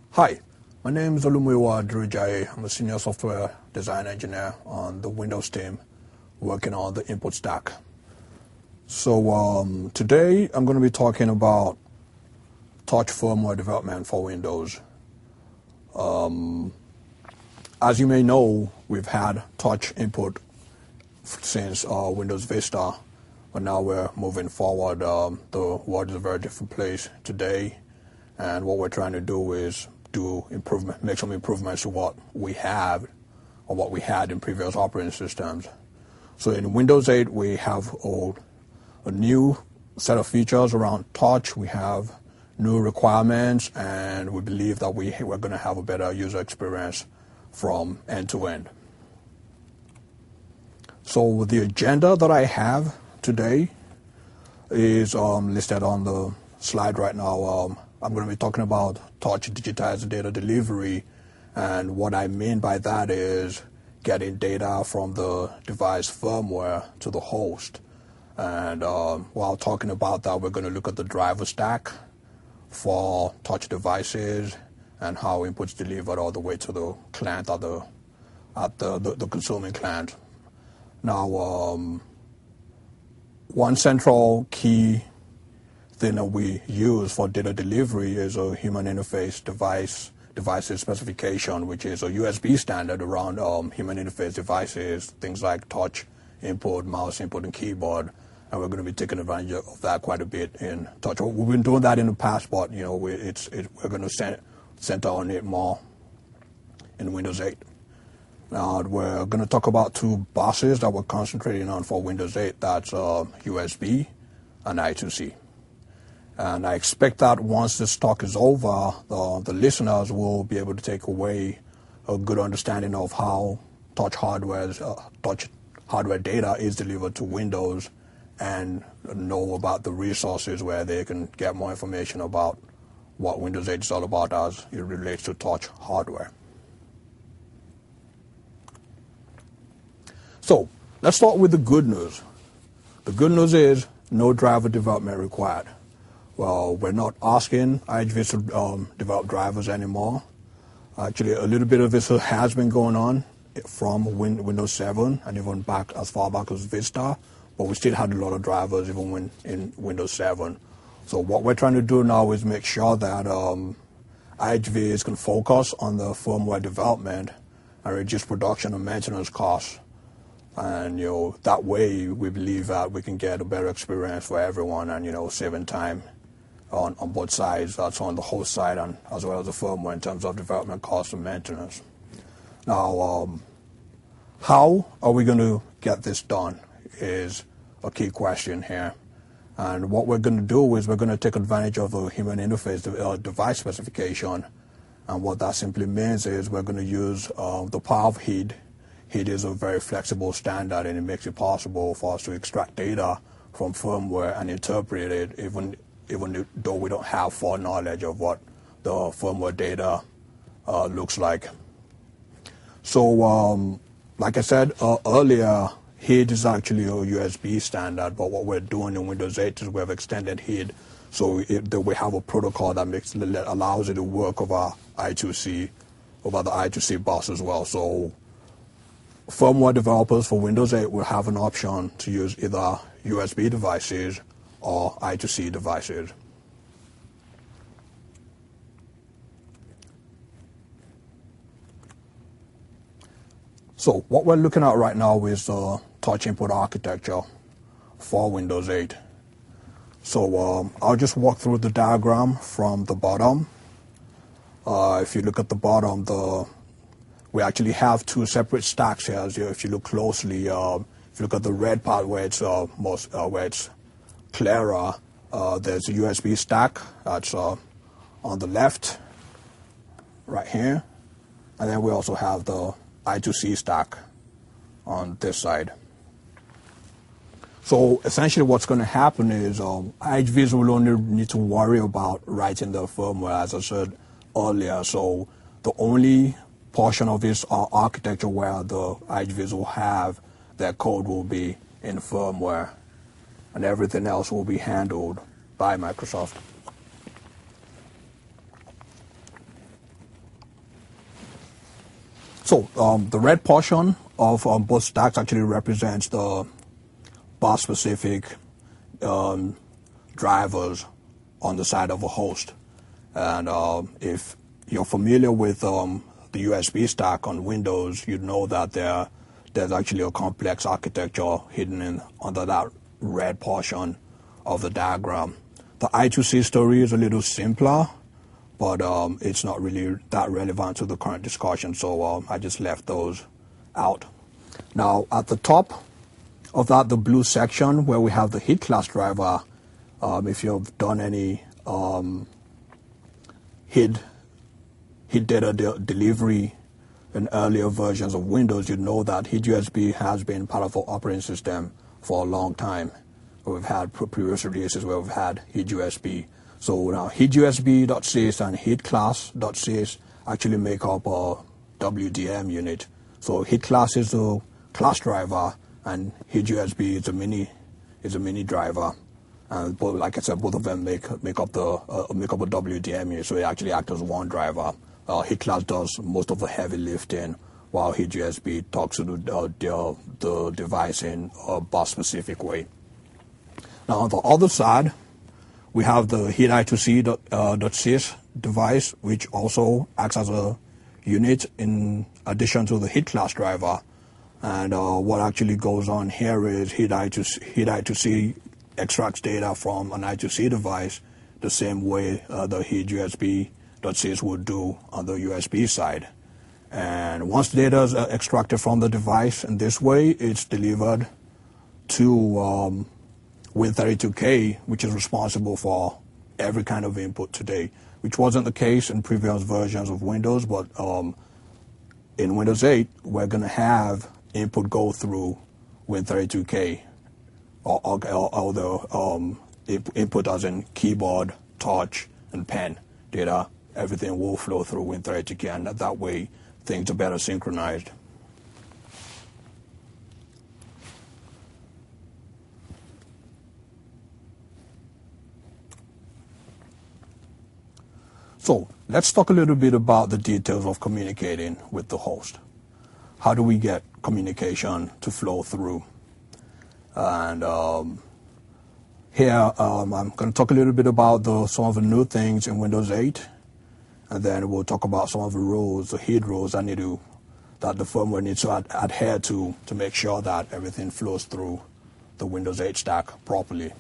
Hi, my name is Olumuyiwa Durijaye. I'm a senior software design engineer on the Windows team working on the input stack. So today I'm going to be talking about touch firmware development for Windows. As you may know, we've had touch input since Windows Vista, but now we're moving forward. The world is a very different place today, and what we're trying to do is make some improvements to what we have or what we had in previous operating systems. So in Windows 8, we have a new set of features around touch. We have new requirements, and we believe that we're going to have a better user experience from end to end. So the agenda that I have today is listed on the slide right now. I'm going to be talking about touch digitized data delivery, and what I mean by that is getting data from the device firmware to the host. And while talking about that, we're going to look at the driver stack for touch devices and how inputs delivered all the way to the client at the consuming client. Now, one central key thing that we use for data delivery is a human interface devices specification, which is a USB standard around human interface devices, things like touch input, mouse input, and keyboard. And we're going to be taking advantage of that quite a bit in touch. We've been doing that in the past, but we're going to center on it more in Windows 8. Now we're going to talk about two buses that we're concentrating on for Windows 8. That's USB and I2C. And I expect that once this talk is over, the listeners will be able to take away a good understanding of how touch hardware data is delivered to Windows, and know about the resources where they can get more information about what Windows 8 is all about as it relates to touch hardware. So let's start with the good news. The good news is no driver development required. Well, we're not asking IHVs to develop drivers anymore. Actually, a little bit of this has been going on from Windows 7 and even back as far back as Vista, but we still had a lot of drivers even when in Windows 7. So what we're trying to do now is make sure that IHVs can focus on the firmware development and reduce production and maintenance costs. And that way we believe that we can get a better experience for everyone, and saving time on both sides. That's on the host side and as well as the firmware in terms of development costs and maintenance. Now, how are we going to get this done is a key question here. And what we're going to do is we're going to take advantage of a human interface device specification. And what that simply means is we're going to use the power of HID. HID is a very flexible standard, and it makes it possible for us to extract data from firmware and interpret it, even though we don't have foreknowledge of what the firmware data looks like. So, like I said earlier, HID is actually a USB standard, but what we're doing in Windows 8 is we have extended HID, so we have a protocol that allows it to work over the I2C bus as well. So firmware developers for Windows 8 will have an option to use either USB devices or I2C devices. So what we're looking at right now is the touch input architecture for Windows 8. So I'll just walk through the diagram from the bottom. If you look at the bottom, we actually have two separate stacks here. If you look closely, if you look at the red part where it's clearer, there's a USB stack that's on the left, right here, and then we also have the I2C stack on this side. So essentially what's going to happen is IHVs will only need to worry about writing the firmware, as I said earlier. So the only portion of this architecture where the IHVs will have their code will be in firmware, and everything else will be handled by Microsoft. So the red portion of both stacks actually represents the bus-specific drivers on the side of a host. And if you're familiar with the USB stack on Windows, you know that there's actually a complex architecture hidden under that red portion of the diagram. The I2C story is a little simpler, but it's not really that relevant to the current discussion, so I just left those out. Now, at the top of that, the blue section where we have the HID class driver, if you've done any HID data delivery in earlier versions of Windows, you know that HID USB has been part of our operating system for a long time. We've had previous releases where we've had HID USB. So now HID-USB.sys and HID-class.sys actually make up a WDM unit. So HID class is the class driver, and HID-USB is a mini driver. And both, like I said, both of them make up a WDM unit. So they actually act as one driver. HID class does most of the heavy lifting, while HID-USB talks to the device in a bus-specific way. Now on the other side, we have the HID-I2C.sys device, which also acts as a unit in addition to the HID class driver. And what actually goes on here is HID-I2C extracts data from an I2C device the same way the HID-USB.sys would do on the USB side. And once data is extracted from the device in this way, it's delivered to Win32K, which is responsible for every kind of input today, which wasn't the case in previous versions of Windows, but in Windows 8, we're going to have input go through Win32K, or the input as in keyboard, touch, and pen data. Everything will flow through Win32K, and that way things are better synchronized. So let's talk a little bit about the details of communicating with the host. How do we get communication to flow through? And here I'm going to talk a little bit about some of the new things in Windows 8, and then we'll talk about some of the rules, the HID rules that the firmware needs to adhere to make sure that everything flows through the Windows 8 stack properly.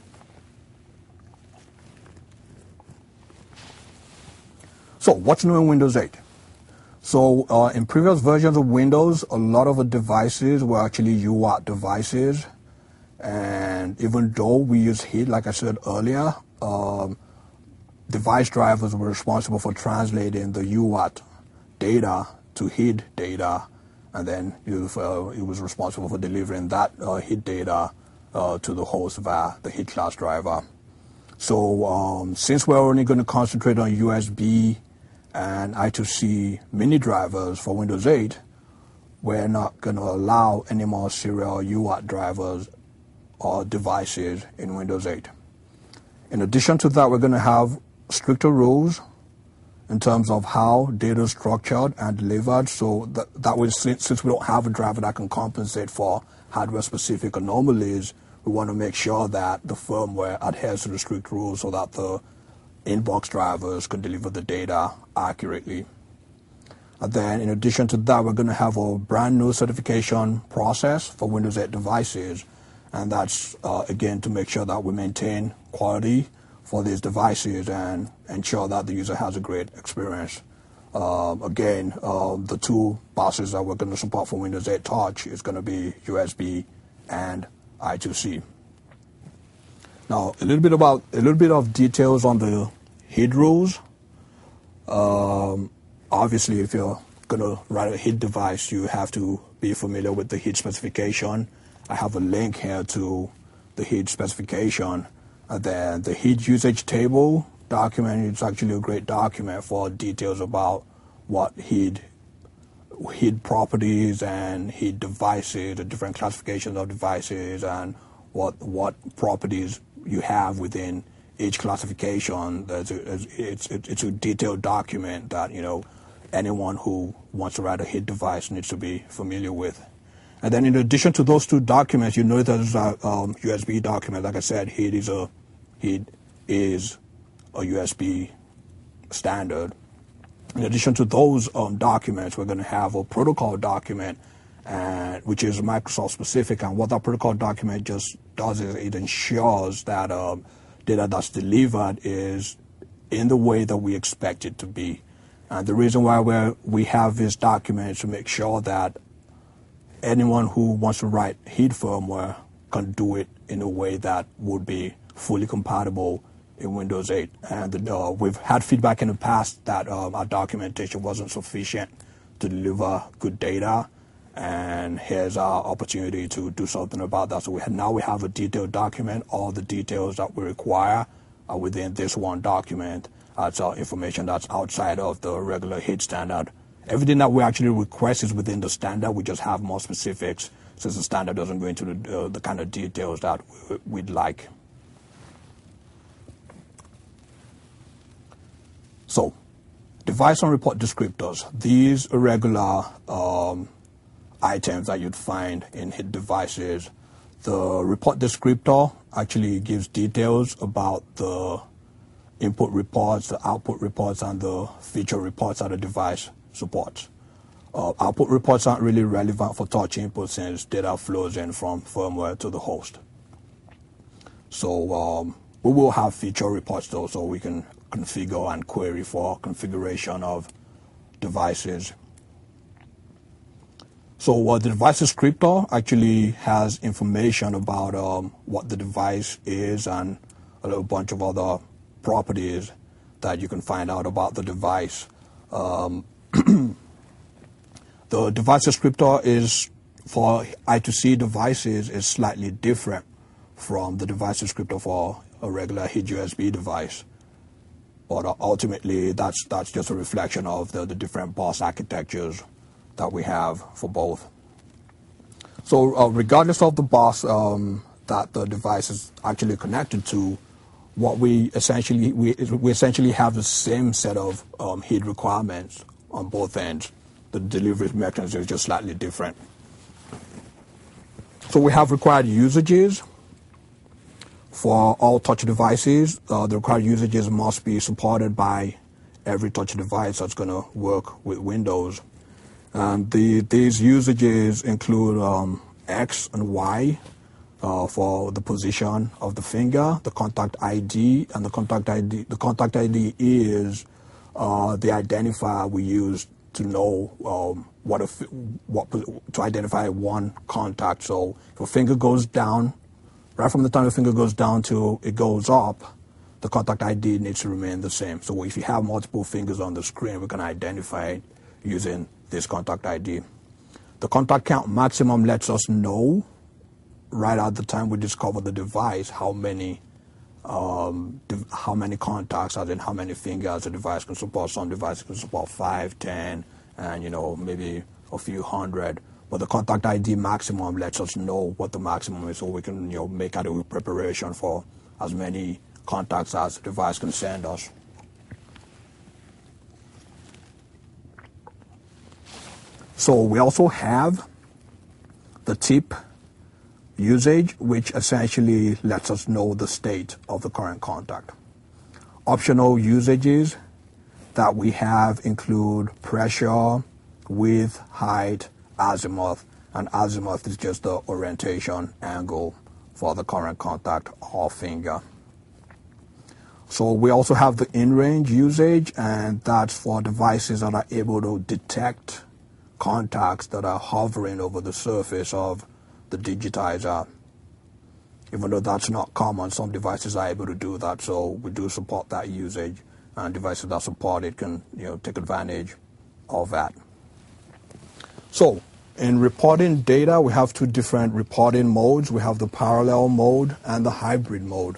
So what's new in Windows 8? So in previous versions of Windows, a lot of the devices were actually UART devices. And even though we use HID, like I said earlier, device drivers were responsible for translating the UART data to HID data. And then it was responsible for delivering that HID data to the host via the HID class driver. So since we're only going to concentrate on USB and I2C mini drivers for Windows 8, we're not going to allow any more serial UART drivers or devices in Windows 8. In addition to that, we're going to have stricter rules in terms of how data is structured and delivered. So that way, since we don't have a driver that can compensate for hardware-specific anomalies, we want to make sure that the firmware adheres to the strict rules so that the inbox drivers can deliver the data accurately. And then in addition to that, we're going to have a brand new certification process for Windows 8 devices. And that's, again, to make sure that we maintain quality for these devices and ensure that the user has a great experience. Again, the two buses that we're going to support for Windows 8 Touch is going to be USB and I2C. Now, a little bit of details on the HID rules. Obviously, if you're going to write a HID device, you have to be familiar with the HID specification. I have a link here to the HID specification. And then the HID usage table document is actually a great document for details about what HID properties and HID devices, the different classifications of devices, and what properties you have within each classification. It's a detailed document that anyone who wants to write a HID device needs to be familiar with. And then in addition to those two documents, you know there's a USB document. Like I said, HID is a USB standard. In addition to those documents, we're going to have a protocol document, which is Microsoft specific. And what that protocol document just does is it ensures that data that's delivered is in the way that we expect it to be. And the reason why we have this document is to make sure that anyone who wants to write HID firmware can do it in a way that would be fully compatible in Windows 8. And we've had feedback in the past that our documentation wasn't sufficient to deliver good data. And here's our opportunity to do something about that. So now we have a detailed document. All the details that we require are within this one document. That's information that's outside of the regular HID standard. Everything that we actually request is within the standard. We just have more specifics since the standard doesn't go into the kind of details that we'd like. So, device and report descriptors. These are regular items that you'd find in HID devices. The report descriptor actually gives details about the input reports, the output reports, and the feature reports that the device supports. Output reports aren't really relevant for touch input since data flows in from firmware to the host. So we will have feature reports though, so we can configure and query for configuration of devices. So the device descriptor actually has information about what the device is and a little bunch of other properties that you can find out about the device. The device descriptor is for I2C devices is slightly different from the device descriptor for a regular HID USB device. But ultimately, that's just a reflection of the different bus architectures that we have for both. So regardless of the bus that the device is actually connected to, what we essentially have the same set of HID requirements on both ends. The delivery mechanism is just slightly different. So we have required usages for all touch devices. The required usages must be supported by every touch device that's going to work with Windows. And these usages include X and Y for the position of the finger, the contact ID, and the contact ID. The contact ID is the identifier we use to know to identify one contact. So if a finger goes down, right from the time the finger goes down till it goes up, the contact ID needs to remain the same. So if you have multiple fingers on the screen, we can identify it using this contact ID. The contact count maximum lets us know right at the time we discover the device how many contacts, as in how many fingers the device can support. Some devices can support 5, 10, and maybe a few hundred. But the contact ID maximum lets us know what the maximum is, so we can make adequate preparation for as many contacts as the device can send us. So we also have the tip usage, which essentially lets us know the state of the current contact. Optional usages that we have include pressure, width, height, azimuth, and azimuth is just the orientation angle for the current contact or finger. So we also have the in-range usage, and that's for devices that are able to detect contacts that are hovering over the surface of the digitizer. Even though that's not common, some devices are able to do that, so we do support that usage, and devices that support it can take advantage of that. So in reporting data, we have two different reporting modes. We have the parallel mode and the hybrid mode.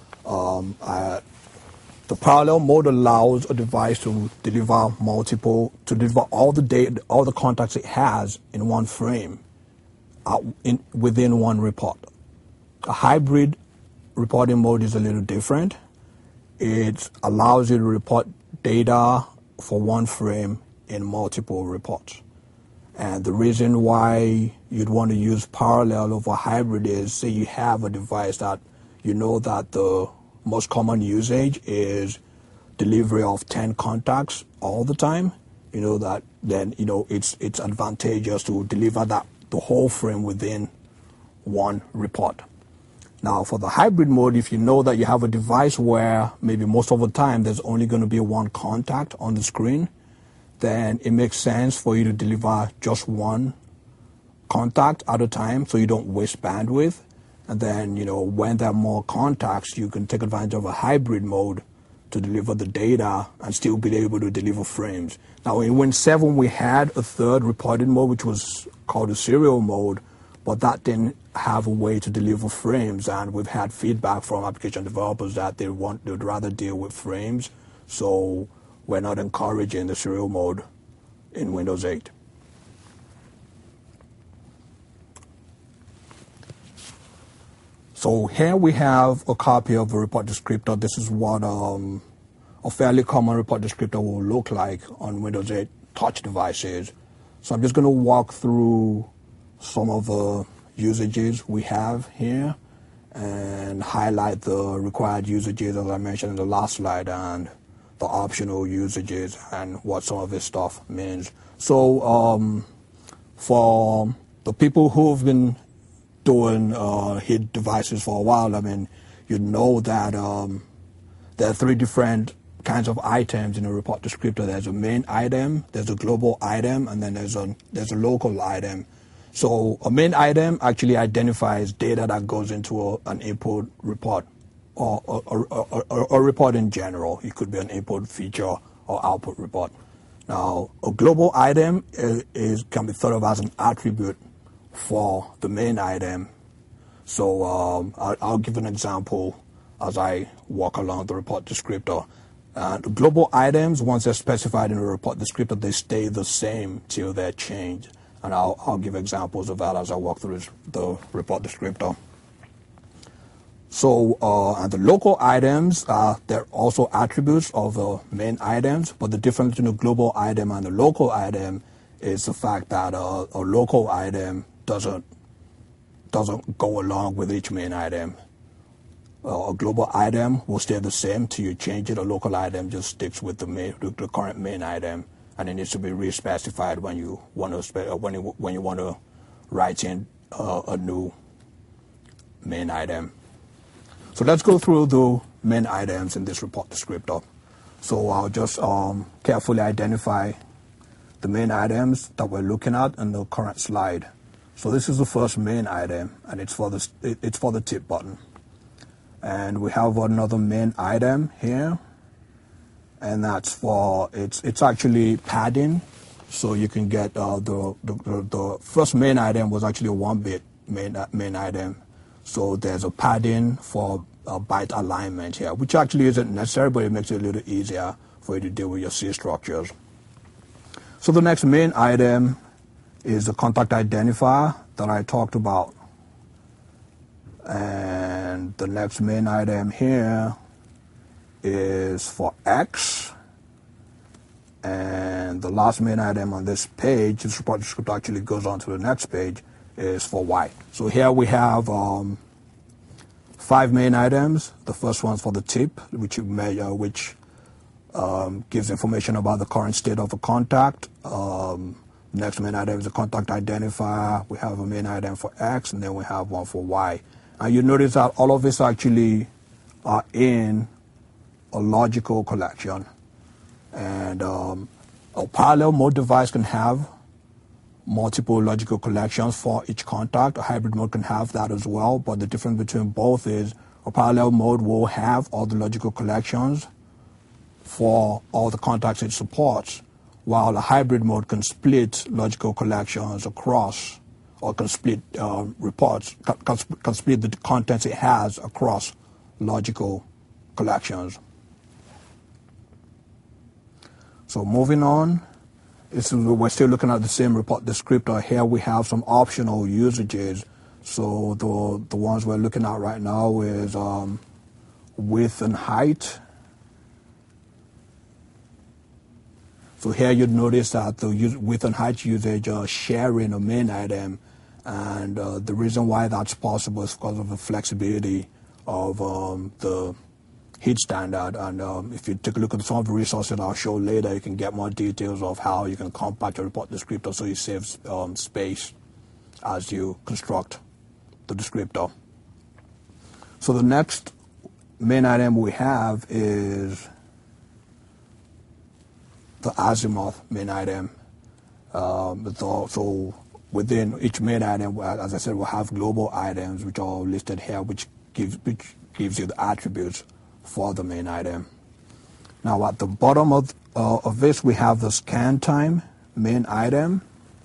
The parallel mode allows a device to deliver all the data, all the contacts it has in one frame, within one report. A hybrid reporting mode is a little different. It allows you to report data for one frame in multiple reports. And the reason why you'd want to use parallel over hybrid is, say you have a device that you know that the most common usage is delivery of 10 contacts all the time. You know that then it's advantageous to deliver the whole frame within one report. Now for the hybrid mode, if you know that you have a device where maybe most of the time there's only going to be one contact on the screen, then it makes sense for you to deliver just one contact at a time so you don't waste bandwidth. And then, when there are more contacts, you can take advantage of a hybrid mode to deliver the data and still be able to deliver frames. Now in Win 7, we had a third reported mode, which was called a serial mode, but that didn't have a way to deliver frames. And we've had feedback from application developers that they'd rather deal with frames. So we're not encouraging the serial mode in Windows 8. So here we have a copy of a report descriptor. This is what a fairly common report descriptor will look like on Windows 8 touch devices. So I'm just going to walk through some of the usages we have here and highlight the required usages, as I mentioned in the last slide, and the optional usages and what some of this stuff means. So for the people who've been doing HID devices for a while, you know that there are three different kinds of items in a report descriptor. There's a main item, there's a global item, and then there's a local item. So a main item actually identifies data that goes into an input report or a report in general. It could be an input feature or output report. Now, a global item can be thought of as an attribute for the main item. So I'll give an example as I walk along the report descriptor. The global items, once they're specified in a report descriptor, they stay the same till they're changed. And I'll give examples of that as I walk through the report descriptor. So and the local items, they're also attributes of the main items, but the difference between a global item and a local item is the fact that a local item doesn't go along with each main item. A global item will stay the same till you change it. A local item just sticks with the current main item, and it needs to be re-specified when you want to write in a new main item. So let's go through the main items in this report descriptor. So I'll just carefully identify the main items that we're looking at in the current slide. So this is the first main item, and it's for the tip button. And we have another main item here, and that's it's actually padding. So you can get the first main item was actually a 1-bit main item. So there's a padding for byte alignment here, which actually isn't necessary, but it makes it a little easier for you to deal with your C structures. So the next main item is the contact identifier that I talked about. And the next main item here is for X. And the last main item on this page, this report descriptor actually goes on to the next page, is for Y. So here we have 5 main items. The first one's for the tip, which gives information about the current state of a contact. Next main item is a contact identifier. We have a main item for X, and then we have one for Y. And you notice that all of this actually are in a logical collection. And a parallel mode device can have multiple logical collections for each contact. A hybrid mode can have that as well, but the difference between both is a parallel mode will have all the logical collections for all the contacts it supports, while a hybrid mode can split logical collections across, or can split reports, can split the contents it has across logical collections. So moving on, we're still looking at the same report descriptor. Here we have some optional usages. So the ones we're looking at right now is width and height. So here you'd notice that the width and height usage are sharing a main item, and the reason why that's possible is because of the flexibility of the heat standard. And if you take a look at some of the resources I'll show later, you can get more details of how you can compact your report descriptor so you save space as you construct the descriptor. So the next main item we have is the Azimuth main item. So within each main item, as I said, we'll have global items which are listed here, which gives you the attributes for the main item. Now at the bottom of this, we have the scan time main item.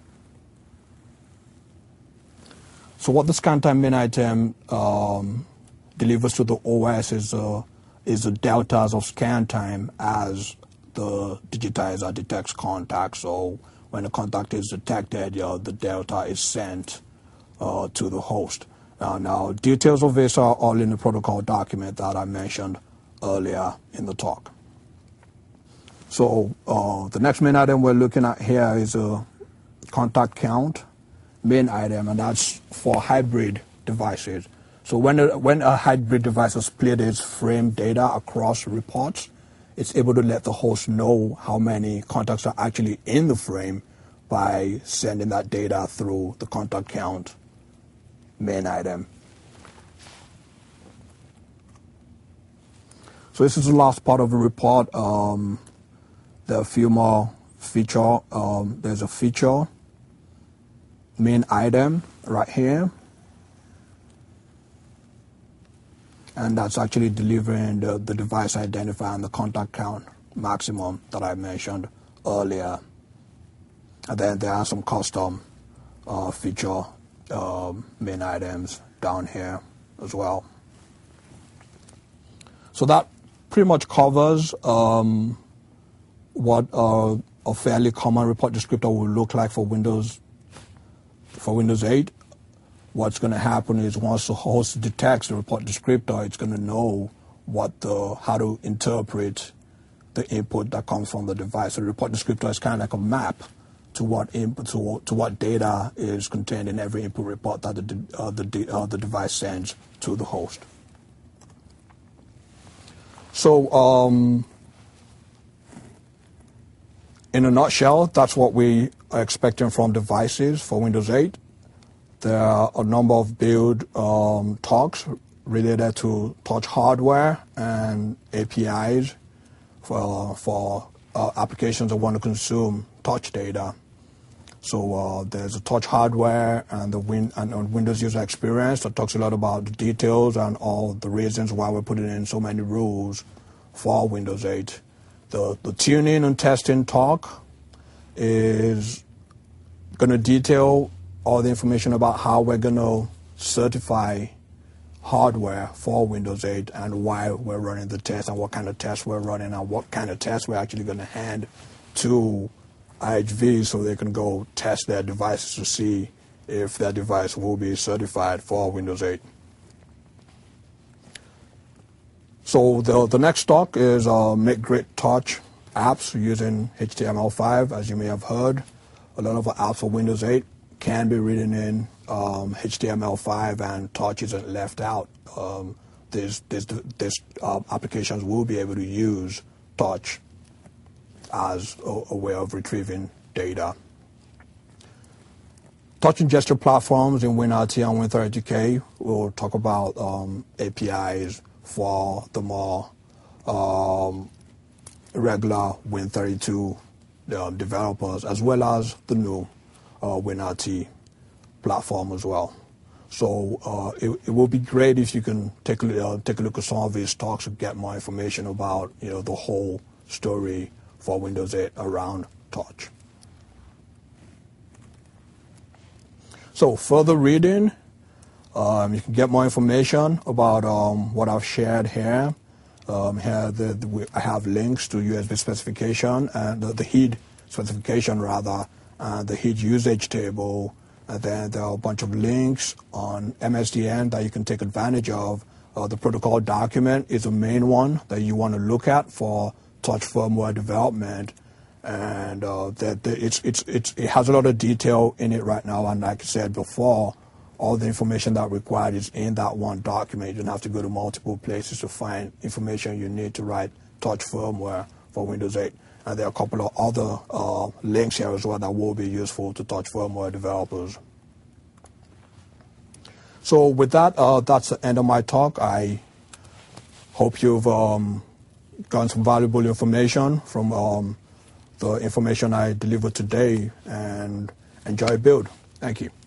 So what the scan time main item delivers to the OS is the deltas of scan time as the digitizer detects contact. So when a contact is detected, the delta is sent to the host. Now, details of this are all in the protocol document that I mentioned earlier in the talk. So the next main item we're looking at here is a contact count main item, and that's for hybrid devices. So when a hybrid device has split its frame data across reports, it's able to let the host know how many contacts are actually in the frame by sending that data through the contact count main item. So this is the last part of the report. There are a few more features. There's a feature main item right here, and that's actually delivering the device identifier and the contact count maximum that I mentioned earlier. And then there are some custom feature main items down here as well. So that pretty much covers what a fairly common report descriptor will look like for Windows 8. What's going to happen is once the host detects the report descriptor, it's going to know how to interpret the input that comes from the device. So the report descriptor is kind of like a map to what input to what data is contained in every input report that the device sends to the host. So in a nutshell, that's what we are expecting from devices for Windows 8. There are a number of build talks related to touch hardware and APIs for applications that want to consume touch data. So there's a touch hardware and Windows user experience that talks a lot about the details and all the reasons why we're putting in so many rules for Windows 8. The tuning and testing talk is going to detail all the information about how we're going to certify hardware for Windows 8 and why we're running the test and what kind of tests we're running and what kind of tests we're actually going to hand to IHV so they can go test their devices to see if their device will be certified for Windows 8. So the next talk is make great touch apps using HTML5. As you may have heard, a lot of apps for Windows 8 can be written in HTML5, and touch isn't left out. These applications will be able to use touch as a way of retrieving data. Touch and gesture platforms in WinRT and Win32k. We'll talk about APIs for the more regular Win32 developers, as well as the new WinRT platform as well. So it will be great if you can take a look at some of these talks and get more information about the whole story for Windows 8 around touch. So further reading, you can get more information about what I've shared here. I have links to USB specification and the HEAD specification rather, and the HEAD usage table. And then there are a bunch of links on MSDN that you can take advantage of. The protocol document is the main one that you want to look at for touch firmware development. and it has a lot of detail in it right now. And like I said before, all the information that required is in that one document. You don't have to go to multiple places to find information you need to write Touch firmware for Windows 8. And there are a couple of other links here as well that will be useful to Touch firmware developers. So with that, that's the end of my talk. I hope you've gotten some valuable information from the information I delivered today, and enjoy build. Thank you.